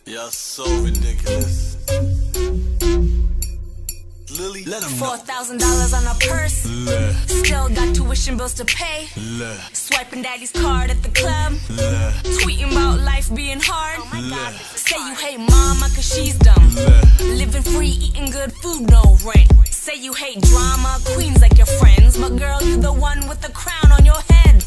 You're so ridiculous. Lily, let him know. $4,000 on a purse. Still got tuition bills to pay. Swiping daddy's card at the club. Tweeting about life being hard. Oh my God. Say you hate mama cause she's dumb. Living free, eating good food, no rent. Say you hate drama, queens like your friends. But girl, you the one with the crown on your head.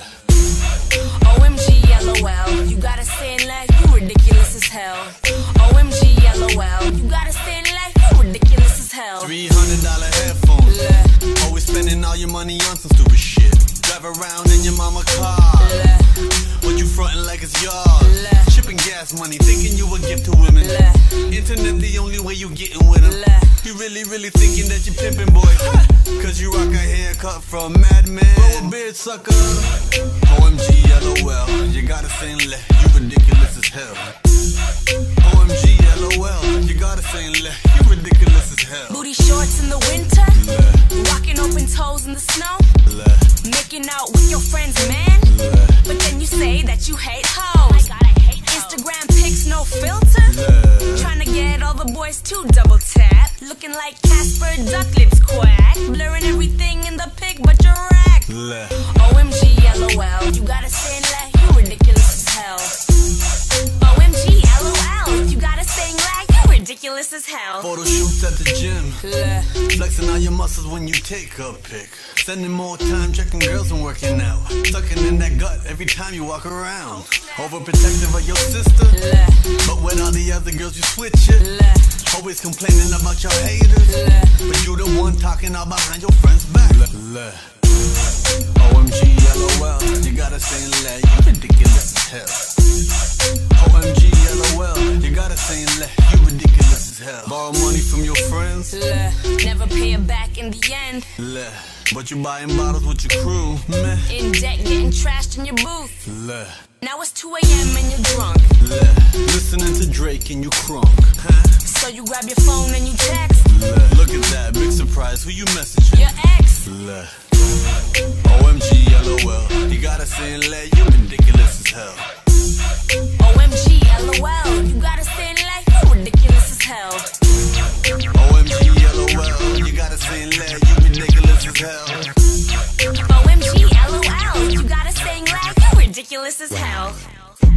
OMG, LOL. You gotta say in life, you ridiculous as hell. OMG, LOL. You gotta say in life, you ridiculous as hell. $300 headphones. Always spending all your money on some stupid shit. Drive around in your mama car. But you frontin' like it's yours. Shipping gas money, thinking you a gift to women. Internet the only way you getting with them. You really thinking that you pimpin', boy. Cause you rock a haircut from Mad Men. Bro, beard sucker. OMG, LOL. You gotta say le, you ridiculous as hell. OMG, LOL. You gotta say le, you ridiculous as hell. Booty shorts in the winter. Rocking open toes in the snow. Making out with your friend's man. But then you say that you hate hoes. Oh my God, I hate hoes. Instagram pics, no filter. Trying to get all the boys to double tap. Looking like Casper Duck Lips quack. Blurring everything in the pic but you're rack. OMG, LOL. You gotta say like you ridiculous as hell. OMG, LOL. You gotta say like you ridiculous as hell. Photo shoots at the gym. Flexing all your muscles when you take a pic. Spending more time checking girls and working out. Sucking in that gut every time you walk around. Overprotective of your sister. But with all the other girls you switch it. Always complaining about your haters. But you the one talking all behind your friend's back. OMG, LOL. You gotta say le, you ridiculous as hell. OMG, LOL. You gotta say le, you ridiculous as hell. Borrow money from your friends. Never pay it back in the end. But you buying bottles with your crew. In debt, getting trashed in your booth. Now it's 2 AM and you're drunk. Listening to Drake and you crunk. So you grab your phone and you text. Look at that, big surprise, who you messaging? Your ex. OMG, LOL. You gotta say le, you ridiculous as hell. OMG, LOL. You gotta say like you ridiculous as hell. OMG, LOL. You gotta say le, you ridiculous as hell. OMG, LOL. You gotta say like you ridiculous as hell.